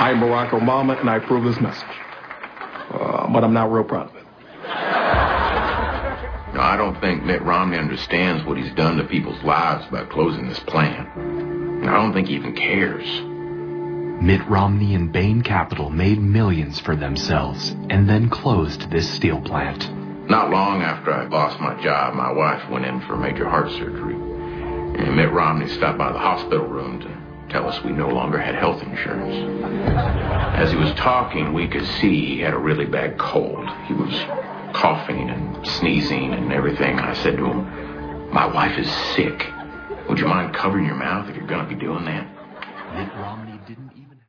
I'm Barack Obama, and I approve this message. But I'm not real proud of it. No, I don't think Mitt Romney understands what he's done to people's lives by closing this plant. And I don't think he even cares. Mitt Romney and Bain Capital made millions for themselves and then closed this steel plant. Not long after I lost my job, my wife went in for major heart surgery. And Mitt Romney stopped by the hospital room to tell us we no longer had health insurance. As he was talking, we could see he had a really bad cold. He was coughing and sneezing and everything. I said to him, "My wife is sick. Would you mind covering your mouth if you're going to be doing that?" Mitt Romney